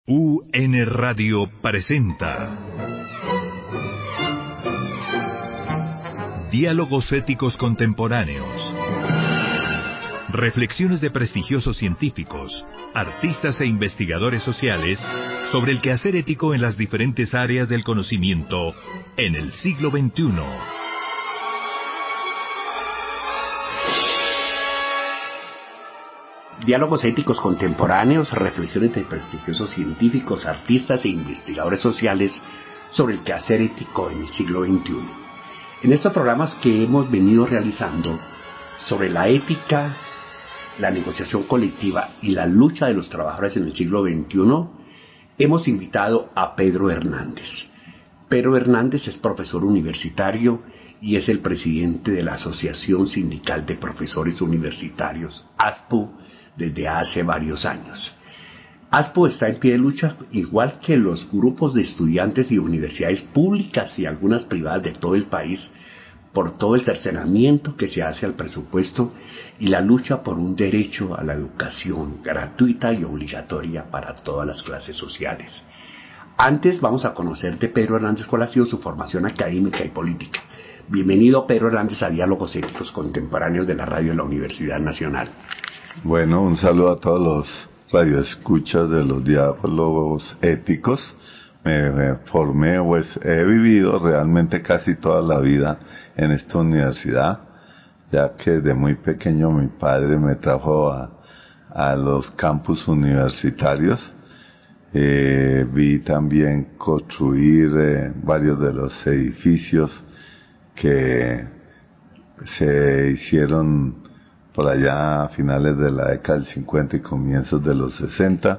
UN Radio presenta Diálogos éticos contemporáneos. Reflexiones de prestigiosos científicos, artistas e investigadores sociales sobre el quehacer ético en las diferentes áreas del conocimiento en el siglo XXI. Diálogos éticos contemporáneos, reflexiones de prestigiosos científicos, artistas e investigadores sociales sobre el quehacer ético en el siglo XXI. En estos programas que hemos venido realizando sobre la ética, la negociación colectiva y la lucha de los trabajadores en el siglo XXI, hemos invitado a Pedro Hernández. Pedro Hernández es profesor universitario y es el presidente de la Asociación Sindical de Profesores Universitarios, ASPU, desde hace varios años. ASPU está en pie de lucha, igual que los grupos de estudiantes y universidades públicas y algunas privadas de todo el país, por todo el cercenamiento que se hace al presupuesto y la lucha por un derecho a la educación gratuita y obligatoria para todas las clases sociales. Antes vamos a conocer de Pedro Hernández cuál ha sido su formación académica y política. Bienvenido, Pedro Hernández, a Diálogos Éticos Contemporáneos de la Radio de la Universidad Nacional. Bueno, un saludo a todos los radioescuchas de los diálogos éticos. Me formé, pues he vivido realmente casi toda la vida en esta universidad, ya que desde muy pequeño mi padre me trajo a los campus universitarios. Vi también construir varios de los edificios que se hicieron por allá a finales de la década del 50 y comienzos de los 60.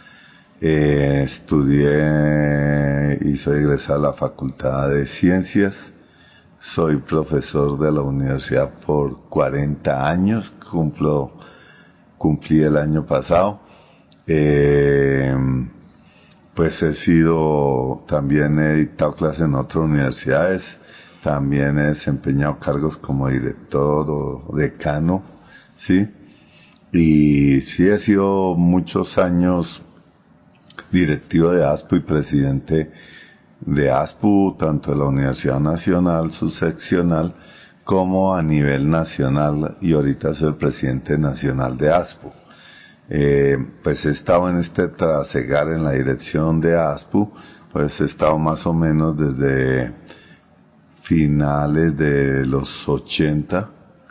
Estudié y soy egresado a la Facultad de Ciencias. Soy profesor de la universidad por 40 años, cumplí el año pasado. Pues también he dictado clases en otras universidades, también he desempeñado cargos como director o decano, ¿sí? Y sí he sido muchos años directivo de ASPU y presidente de ASPU, tanto de la Universidad Nacional, su seccional, como a nivel nacional, y ahorita soy el presidente nacional de ASPU. Pues he estado en este trasegar en la dirección de ASPU, pues he estado más o menos desde finales de los 80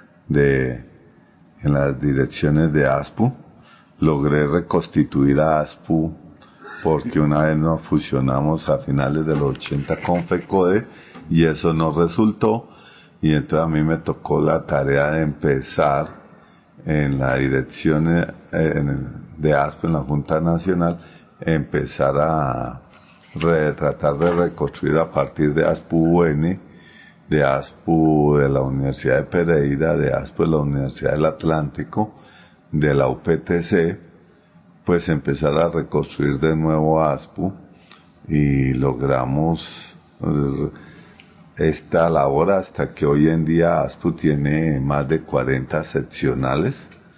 en las direcciones de ASPU. Logré reconstituir a ASPU porque una vez nos fusionamos a finales de los 80 con FECODE y eso no resultó, y entonces a mí me tocó la tarea de empezar en la dirección de ASPU, en la Junta Nacional, empezar a tratar de reconstruir a partir de ASPU-UN, de ASPU de la Universidad de Pereira, de ASPU de la Universidad del Atlántico, de la UPTC, pues empezar a reconstruir de nuevo ASPU, y logramos esta labor hasta que hoy en día ASPU tiene más de 40 seccionales.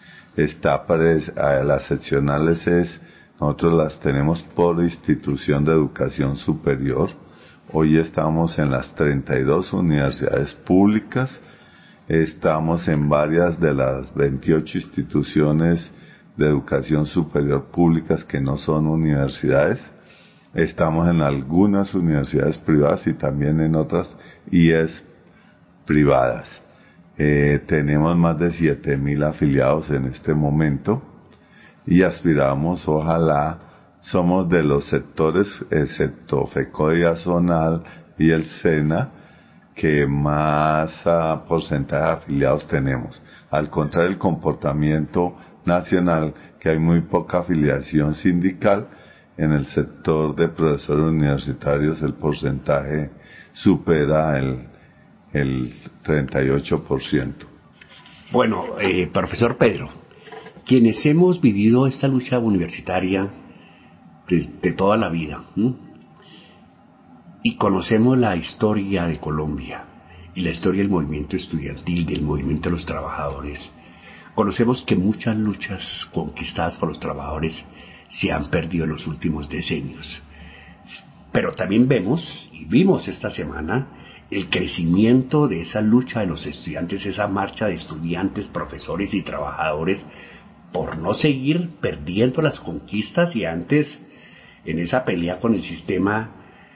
Las seccionales nosotros las tenemos por institución de educación superior. Hoy estamos en las 32 universidades públicas, estamos en varias de las 28 instituciones de educación superior públicas que no son universidades, estamos en algunas universidades privadas y también en otras IES privadas. Tenemos más de 7,000 afiliados en este momento y aspiramos, ojalá, somos de los sectores, excepto FECODE y ASONAL y el SENA, que más porcentaje de afiliados tenemos. Al contrario del comportamiento nacional, que hay muy poca afiliación sindical, en el sector de profesores universitarios el porcentaje supera el 38%. Bueno, profesor Pedro, quienes hemos vivido esta lucha universitaria de toda la vida, y conocemos la historia de Colombia y la historia del movimiento estudiantil, del movimiento de los trabajadores, conocemos que muchas luchas conquistadas por los trabajadores se han perdido en los últimos decenios. Pero también vemos, y vimos esta semana, el crecimiento de esa lucha de los estudiantes, esa marcha de estudiantes, profesores y trabajadores por no seguir perdiendo las conquistas y antes, en esa pelea con el sistema,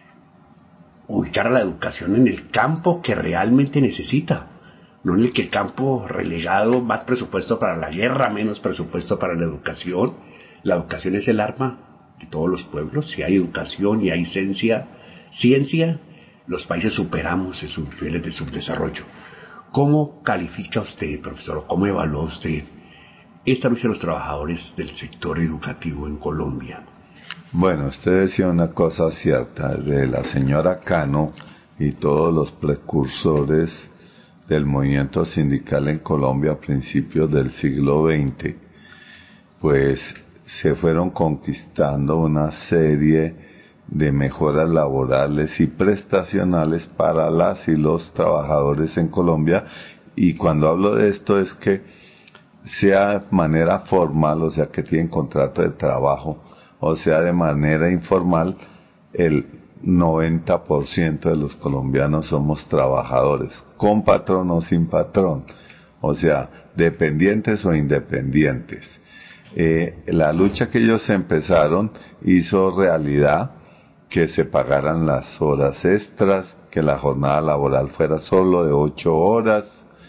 ubicar a la educación en el campo que realmente necesita, no en el que el campo relegado, más presupuesto para la guerra, menos presupuesto para la educación. La educación es el arma de todos los pueblos. Si hay educación y hay ciencia, los países superamos esos niveles de subdesarrollo. ¿Cómo califica usted, profesor, o cómo evalúa usted esta lucha de los trabajadores del sector educativo en Colombia? Bueno, usted decía una cosa cierta, de la señora Cano y todos los precursores del movimiento sindical en Colombia a principios del siglo XX, pues se fueron conquistando una serie de mejoras laborales y prestacionales para las y los trabajadores en Colombia. Y cuando hablo de esto es que sea de manera formal, o sea que tienen contrato de trabajo, o sea de manera informal, el 90% de los colombianos somos trabajadores, con patrón o sin patrón, o sea, dependientes o independientes. La lucha que ellos empezaron hizo realidad que se pagaran las horas extras, que la jornada laboral fuera solo de 8 horas,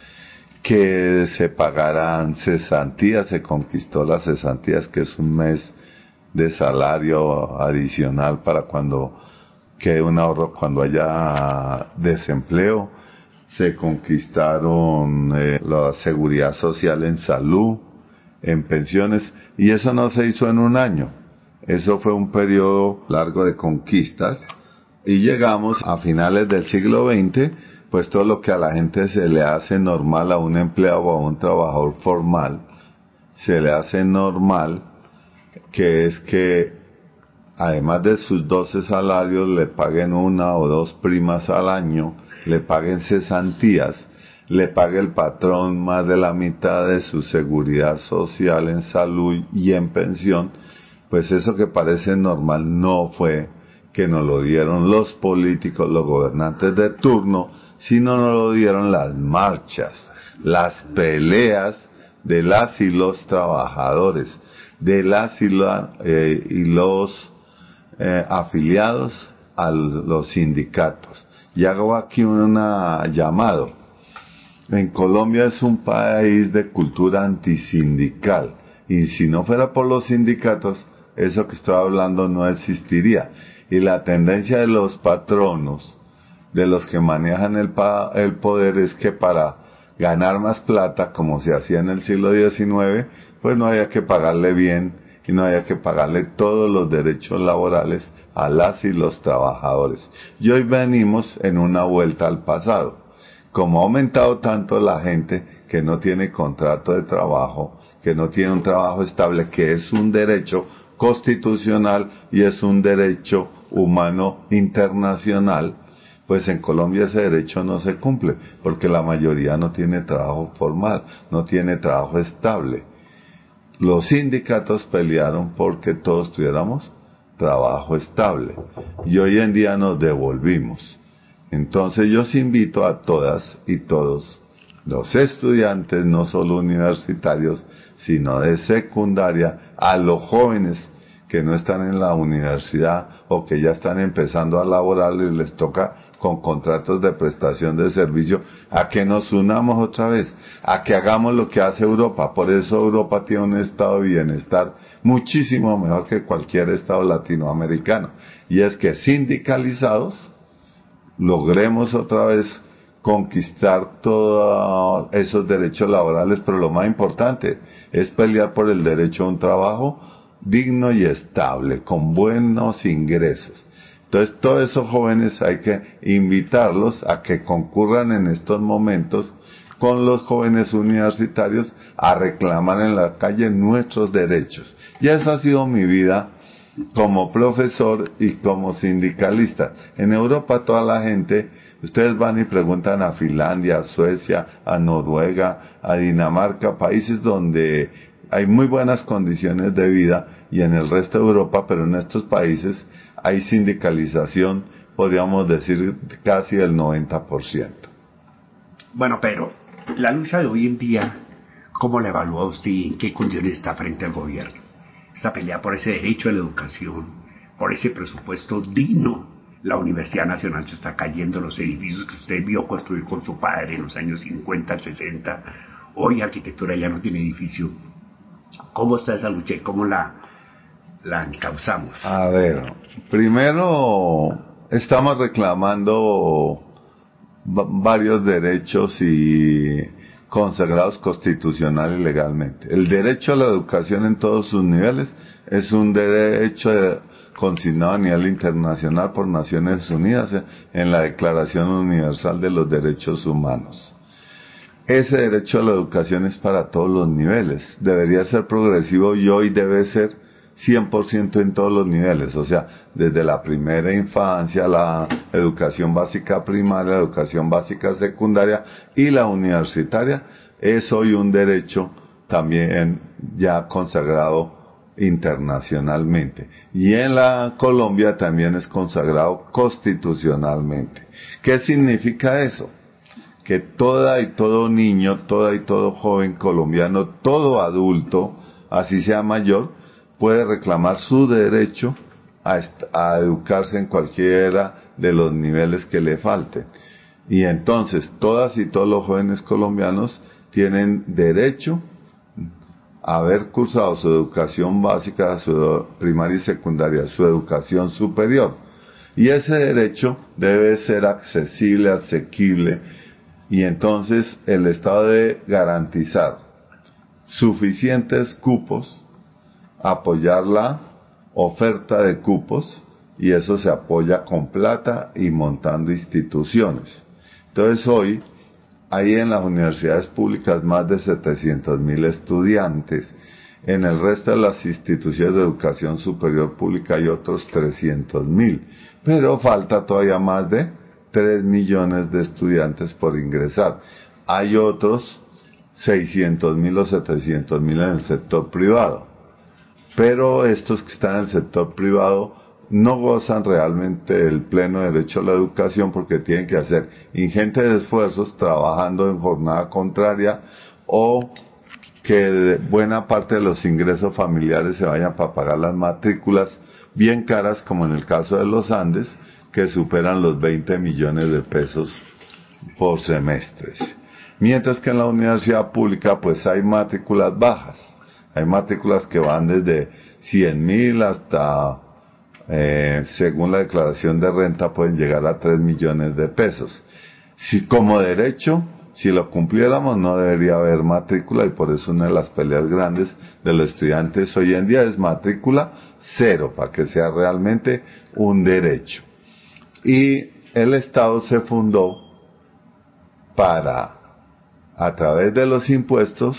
que se pagaran cesantías, se conquistó las cesantías, que es un mes de salario adicional para cuando quede un ahorro cuando haya desempleo. Se conquistaron la seguridad social en salud, en pensiones, y eso no se hizo en un año. Eso fue un periodo largo de conquistas, y llegamos a finales del siglo XX, pues todo lo que a la gente se le hace normal, a un empleado o a un trabajador formal, se le hace normal, que es que además de sus 12 salarios le paguen 1 o 2 primas al año, le paguen cesantías, le pague el patrón más de la mitad de su seguridad social en salud y en pensión. Pues eso que parece normal no fue que nos lo dieron los políticos, los gobernantes de turno, sino nos lo dieron las marchas, las peleas de las y los trabajadores, de las y los afiliados a los sindicatos. Y hago aquí un llamado. En Colombia es un país de cultura antisindical, y si no fuera por los sindicatos, eso que estoy hablando no existiría. Y la tendencia de los patronos, de los que manejan el poder, es que para ganar más plata, como se hacía en el siglo XIX, pues no haya que pagarle bien y no haya que pagarle todos los derechos laborales a las y los trabajadores. Y hoy venimos en una vuelta al pasado. Como ha aumentado tanto la gente que no tiene contrato de trabajo, que no tiene un trabajo estable, que es un derecho constitucional y es un derecho humano internacional, pues en Colombia ese derecho no se cumple, porque la mayoría no tiene trabajo formal, no tiene trabajo estable. Los sindicatos pelearon porque todos tuviéramos trabajo estable, y hoy en día nos devolvimos. Entonces yo os invito a todas y todos los estudiantes, no solo universitarios, sino de secundaria, a los jóvenes que no están en la universidad o que ya están empezando a laborar y les toca con contratos de prestación de servicio, a que nos unamos otra vez, a que hagamos lo que hace Europa. Por eso Europa tiene un estado de bienestar muchísimo mejor que cualquier estado latinoamericano, y es que sindicalizados logremos otra vez conquistar todos esos derechos laborales, pero lo más importante es pelear por el derecho a un trabajo digno y estable, con buenos ingresos. Entonces, todos esos jóvenes hay que invitarlos a que concurran en estos momentos con los jóvenes universitarios a reclamar en la calle nuestros derechos. Y esa ha sido mi vida como profesor y como sindicalista. En Europa toda la gente, ustedes van y preguntan a Finlandia, a Suecia, a Noruega, a Dinamarca, países donde hay muy buenas condiciones de vida y en el resto de Europa, pero en estos países hay sindicalización, podríamos decir, casi del 90%. Bueno, pero la lucha de hoy en día, ¿cómo la evalúa usted y en qué condiciones está frente al gobierno? Esa pelea por ese derecho a la educación, por ese presupuesto digno. La Universidad Nacional se está cayendo, los edificios que usted vio construir con su padre en los años 50, 60. Hoy arquitectura ya no tiene edificio. ¿Cómo está esa lucha y cómo la encauzamos? A ver, primero estamos reclamando varios derechos y consagrados constitucional y legalmente. El derecho a la educación en todos sus niveles es un derecho consignado a nivel internacional por Naciones Unidas en la Declaración Universal de los Derechos Humanos. Ese derecho a la educación es para todos los niveles, debería ser progresivo y hoy debe ser 100% en todos los niveles, o sea, desde la primera infancia, la educación básica primaria, la educación básica secundaria y la universitaria, es hoy un derecho también ya consagrado internacionalmente. Y en la Colombia también es consagrado constitucionalmente. ¿Qué significa eso? Que toda y todo niño, toda y todo joven colombiano, todo así sea mayor, puede reclamar su derecho a educarse en cualquiera de los niveles que le falte. Y entonces, todas y todos los jóvenes colombianos tienen derecho a haber cursado su educación básica, su primaria y secundaria, su educación superior. Y ese derecho debe ser accesible, asequible, y entonces el Estado debe garantizar suficientes cupos, apoyar la oferta de cupos, y eso se apoya con plata y montando instituciones. Entonces hoy hay en las universidades públicas más de 700.000 estudiantes. En el resto de las instituciones de educación superior pública hay otros 300.000. Pero falta todavía más de 3 millones de estudiantes por ingresar. Hay otros 600.000 o 700.000 en el sector privado. Pero estos que están en el sector privado no gozan realmente del pleno derecho a la educación porque tienen que hacer ingentes esfuerzos trabajando en jornada contraria o que buena parte de los ingresos familiares se vayan para pagar las matrículas bien caras, como en el caso de los Andes, que superan los 20 millones de pesos por semestres. Mientras que en la universidad pública pues hay matrículas bajas, hay matrículas que van desde 100.000 hasta según la declaración de renta pueden llegar a 3 millones de pesos. Si como derecho, si lo cumpliéramos no debería haber matrícula, y por eso una de las peleas grandes de los estudiantes hoy en día es matrícula cero, para que sea realmente un derecho. Y el Estado se fundó para, a través de los impuestos,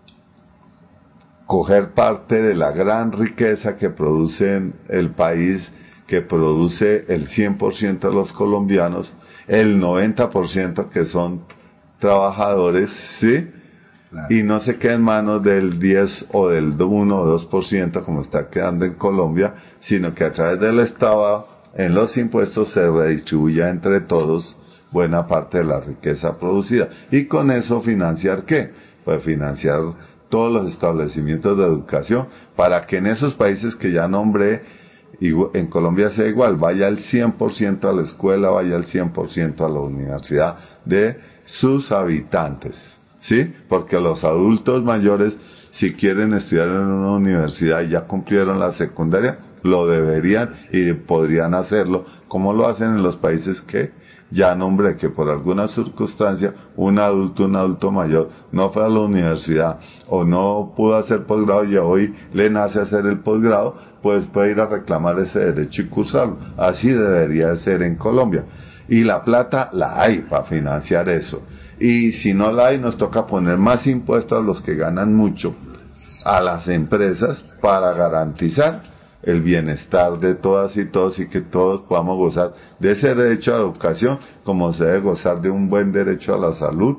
coger parte de la gran riqueza que produce el país, que produce el 100% de los colombianos, el 90% que son trabajadores, ¿sí? Claro. Y no se queda en manos del 10 o del 1 o 2% como está quedando en Colombia, sino que a través del Estado, en los impuestos, se redistribuya entre todos buena parte de la riqueza producida. Y con eso financiar ¿qué? Pues financiar todos los establecimientos de educación, para que en esos países que ya nombré, en Colombia sea igual, vaya el 100% a la escuela, vaya el 100% a la universidad de sus habitantes, ¿sí? Porque los adultos mayores, si quieren estudiar en una universidad y ya cumplieron la secundaria, lo deberían y podrían hacerlo, como lo hacen en los países que ya nombré, que por alguna circunstancia un adulto mayor no fue a la universidad o no pudo hacer posgrado y hoy le nace hacer el posgrado, pues puede ir a reclamar ese derecho y cursarlo. Así debería ser en Colombia. Y la plata la hay para financiar eso. Y si no la hay, nos toca poner más impuestos a los que ganan mucho, a las empresas, para garantizar el bienestar de todas y todos, y que todos podamos gozar de ese derecho a la educación como se debe gozar de un buen derecho a la salud,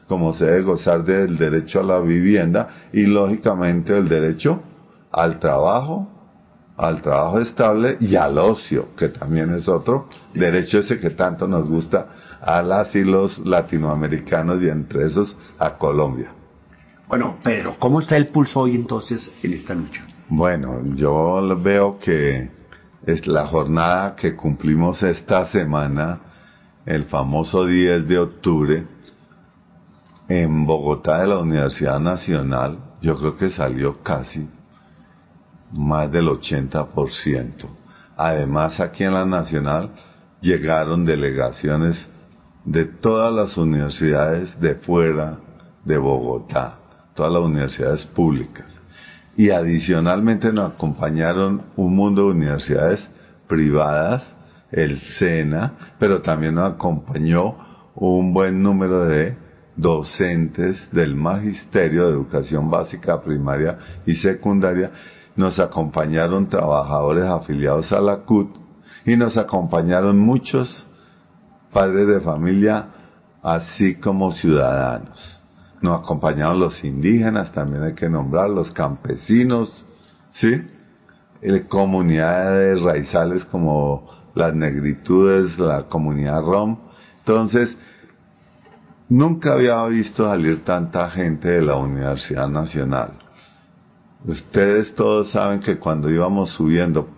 como se debe gozar del derecho a la vivienda y lógicamente el derecho al trabajo estable y al ocio, que también es otro derecho ese que tanto nos gusta a las y los latinoamericanos y entre esos a Colombia. Bueno, Pedro, ¿cómo está el pulso hoy entonces en esta lucha? Bueno, yo veo que es la jornada que cumplimos esta semana, el famoso 10 de octubre, en Bogotá de la Universidad Nacional, yo creo que salió casi más del 80%. Además, aquí en la Nacional llegaron delegaciones de todas las universidades de fuera de Bogotá, todas las universidades públicas. Y adicionalmente nos acompañaron un mundo de universidades privadas, el SENA, pero también nos acompañó un buen número de docentes del Magisterio de Educación Básica, Primaria y Secundaria. Nos acompañaron trabajadores afiliados a la CUT y nos acompañaron muchos padres de familia, así como ciudadanos. Nos acompañaron los indígenas, también hay que nombrar, los campesinos, ¿sí? Comunidades raizales como las negritudes, la comunidad rom. Entonces, nunca había visto salir tanta gente de la Universidad Nacional. Ustedes todos saben que cuando íbamos subiendo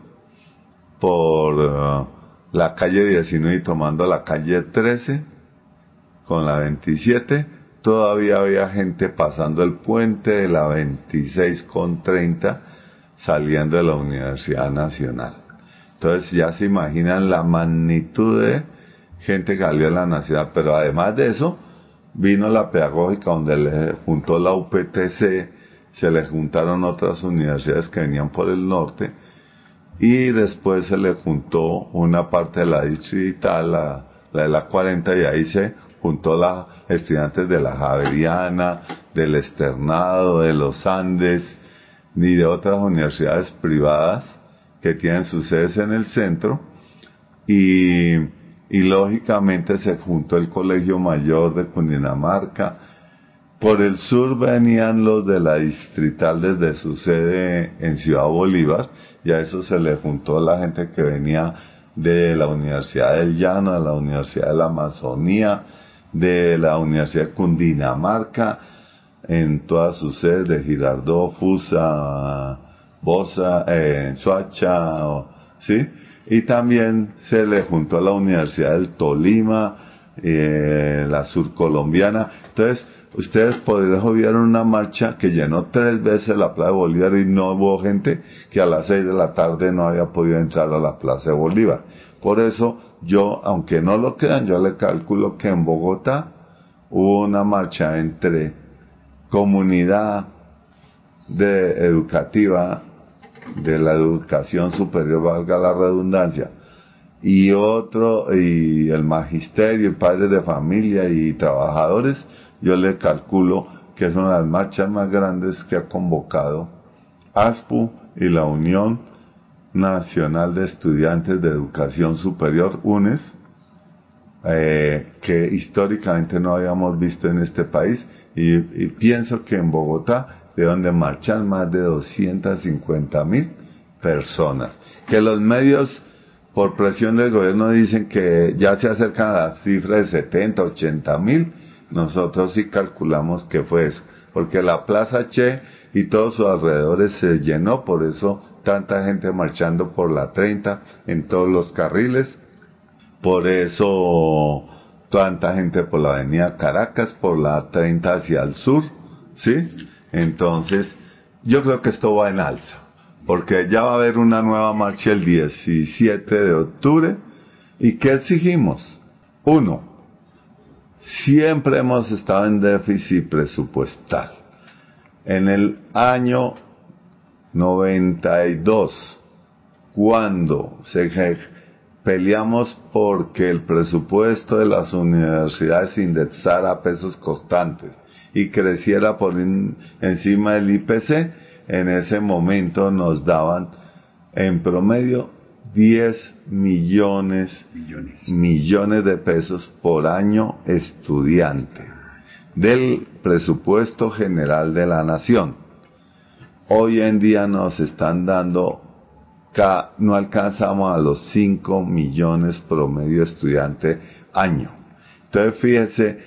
por la calle 19 y tomando la calle 13 con la 27, todavía había gente pasando el puente de la 26 con 30 saliendo de la Universidad Nacional. Entonces ya se imaginan la magnitud de gente que salió de la Nacional, pero además de eso vino la pedagógica donde le juntó la UPTC, se le juntaron otras universidades que venían por el norte y después se le juntó una parte de la distrital, la de la 40, y ahí se juntó las estudiantes de la Javeriana, del Externado, de los Andes y de otras universidades privadas que tienen sus sedes en el centro y lógicamente se juntó el Colegio Mayor de Cundinamarca. Por el sur venían los de la distrital desde su sede en Ciudad Bolívar, y a eso se le juntó la gente que venía de la Universidad del Llano, de la Universidad de la Amazonía, de la Universidad de Cundinamarca, en todas sus sedes de Girardot, Fusa, Bosa, Soacha, ¿sí? Y también se le juntó a la Universidad del Tolima, la surcolombiana. Entonces, ustedes por eso vieron una marcha que llenó 3 veces la Plaza de Bolívar y no hubo gente que a las 6 de la tarde no había podido entrar a la Plaza de Bolívar. Por eso yo, aunque no lo crean, yo le calculo que en Bogotá hubo una marcha entre comunidad educativa de la educación superior, valga la redundancia, y el magisterio, y padres de familia y trabajadores. Yo le calculo que es una de las marchas más grandes que ha convocado ASPU y la Unión Nacional de Estudiantes de Educación Superior, UNES, que históricamente no habíamos visto en este país, y pienso que en Bogotá deben de marchar más de 250,000 personas. Que los medios, por presión del gobierno, dicen que ya se acercan a la cifra de 70, 80,000. Nosotros sí calculamos que fue eso, porque la Plaza Che y todos sus alrededores se llenó, por eso tanta gente marchando por la 30 en todos los carriles, por eso tanta gente por la avenida Caracas, por la 30 hacia el sur, ¿sí? Entonces, yo creo que esto va en alza, porque ya va a haber una nueva marcha el 17 de octubre, ¿y qué exigimos? Uno, siempre hemos estado en déficit presupuestal. En el año 92, cuando peleamos porque el presupuesto de las universidades se indexara a pesos constantes y creciera por encima del IPC, en ese momento nos daban en promedio 10 millones de pesos por año estudiante. del presupuesto general de la nación. Hoy en día nos están dando, no alcanzamos a los 5 millones promedio estudiante año. Entonces fíjese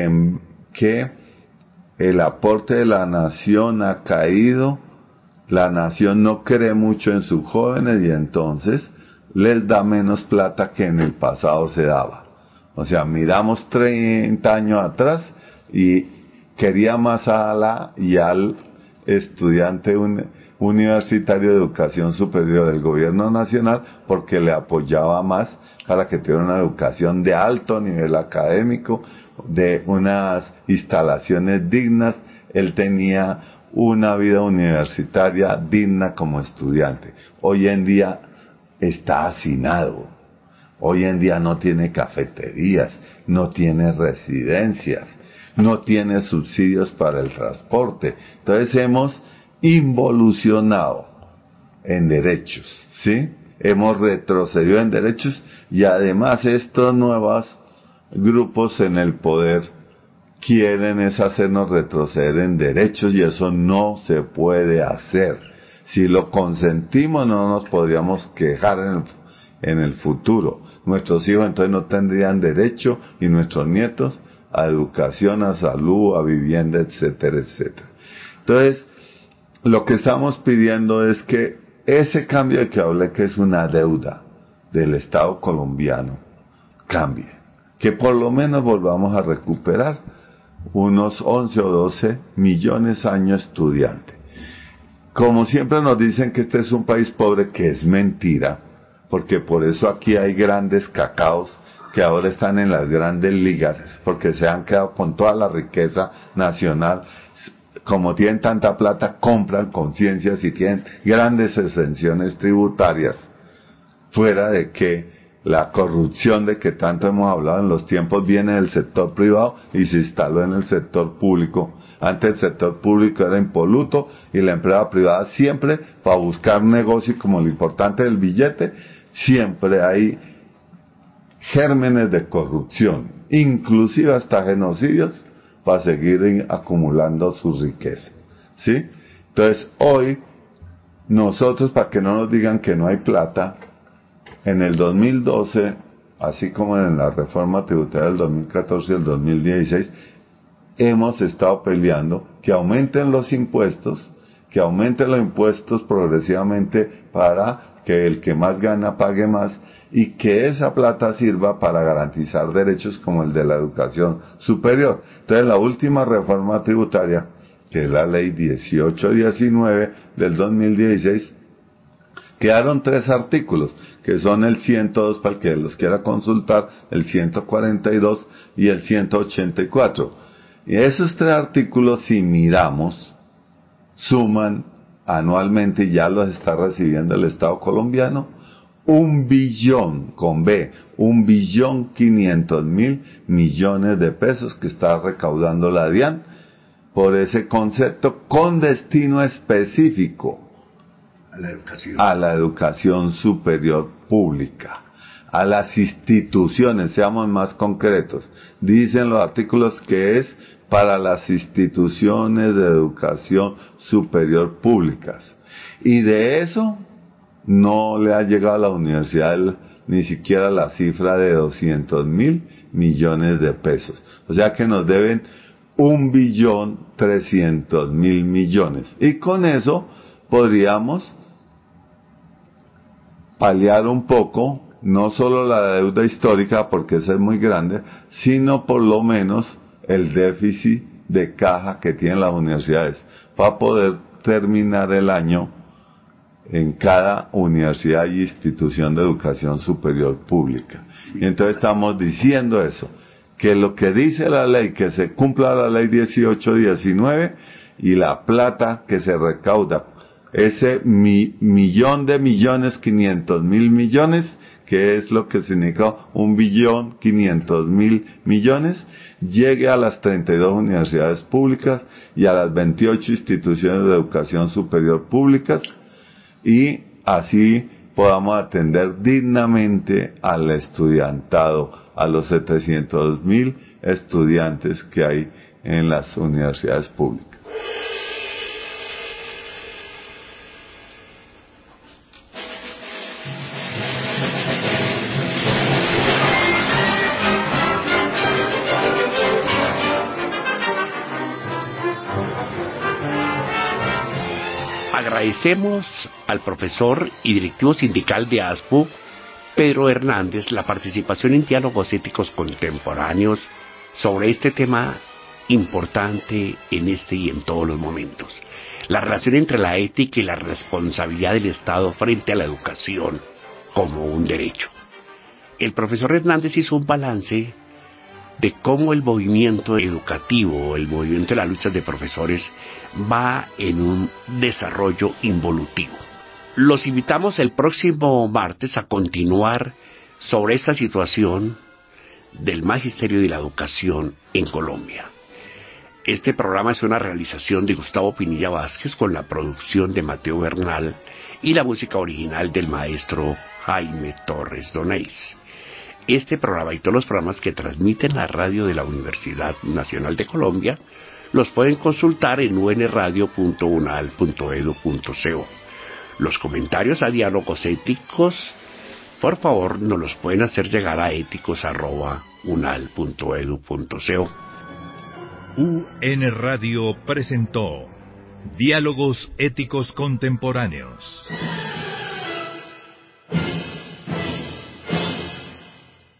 que el aporte de la nación ha caído, la nación no cree mucho en sus jóvenes y entonces les da menos plata que en el pasado se daba. O sea, miramos 30 años atrás y quería más y al estudiante universitario de educación superior del gobierno nacional porque le apoyaba más para que tuviera una educación de alto nivel académico, de unas instalaciones dignas. Él tenía una vida universitaria digna como estudiante. Hoy en día está hacinado. Hoy en día no tiene cafeterías, no tiene residencias, no tiene subsidios para el transporte. Entonces hemos involucionado en derechos, ¿sí? Hemos retrocedido en derechos y además estos nuevos grupos en el poder quieren es hacernos retroceder en derechos y eso no se puede hacer. Si lo consentimos no nos podríamos quejar en el futuro. Nuestros hijos entonces no tendrían derecho y nuestros nietos a educación, a salud, a vivienda, etcétera, etcétera. Entonces, lo que estamos pidiendo es que ese cambio de que hablé, que es una deuda del Estado colombiano, cambie. Que por lo menos volvamos a recuperar unos 11 o 12 millones año estudiante. Como siempre nos dicen que este es un país pobre, que es mentira, porque por eso aquí hay grandes cacaos que ahora están en las grandes ligas, porque se han quedado con toda la riqueza nacional. Como tienen tanta plata, compran conciencias y tienen grandes exenciones tributarias, fuera de que la corrupción de que tanto hemos hablado en los tiempos viene del sector privado y se instaló en el sector público. Antes el sector público era impoluto y la empresa privada siempre, para buscar negocio y como lo importante del billete, siempre hay gérmenes de corrupción, inclusive hasta genocidios, para seguir acumulando su riqueza, ¿sí? Entonces hoy nosotros, para que no nos digan que no hay plata, en el 2012, así como en la reforma tributaria del 2014 y el 2016, hemos estado peleando que aumenten los impuestos progresivamente para que el que más gana pague más y que esa plata sirva para garantizar derechos como el de la educación superior. Entonces la última reforma tributaria, que es la ley 1819 del 2016, quedaron 3 artículos, que son el 102 para el que los quiera consultar, el 142 y el 184. Y esos 3 artículos, si miramos, suman anualmente, y ya los está recibiendo el Estado colombiano, 1.500.000 millones de pesos que está recaudando la DIAN por ese concepto con destino específico a la educación superior pública, a las instituciones, seamos más concretos. Dicen los artículos que es para las instituciones de educación superior públicas. Y de eso no le ha llegado a la universidad ni siquiera la cifra de 200.000 millones de pesos. O sea que nos deben 1.300.000 millones. Y con eso podríamos paliar un poco, no solo la deuda histórica, porque esa es muy grande, sino por lo menos el déficit de caja que tienen las universidades, para poder terminar el año en cada universidad y institución de educación superior pública. Y entonces estamos diciendo eso, que lo que dice la ley, que se cumpla la ley 1819 y la plata que se recauda, ese 1.500.000 millones, que es lo que significa 1.500.000 millones, llegue a las 32 universidades públicas y a las 28 instituciones de educación superior públicas, y así podamos atender dignamente al estudiantado, a los 700.000 estudiantes que hay en las universidades públicas. Agradecemos al profesor y directivo sindical de ASPO, Pedro Hernández, la participación en diálogos éticos contemporáneos sobre este tema importante en este y en todos los momentos. La relación entre la ética y la responsabilidad del Estado frente a la educación como un derecho. El profesor Hernández hizo un balance de cómo el movimiento educativo, el movimiento de la lucha de profesores va en un desarrollo involutivo. Los invitamos el próximo martes a continuar sobre esta situación del magisterio y la educación en Colombia. Este programa es una realización de Gustavo Pinilla Vázquez con la producción de Mateo Bernal y la música original del maestro Jaime Torres Donés. Este programa y todos los programas que transmiten la radio de la Universidad Nacional de Colombia los pueden consultar en unradio.unal.edu.co. Los comentarios a diálogos éticos, por favor, nos los pueden hacer llegar a éticos@unal.edu.co. UN Radio presentó Diálogos Éticos Contemporáneos.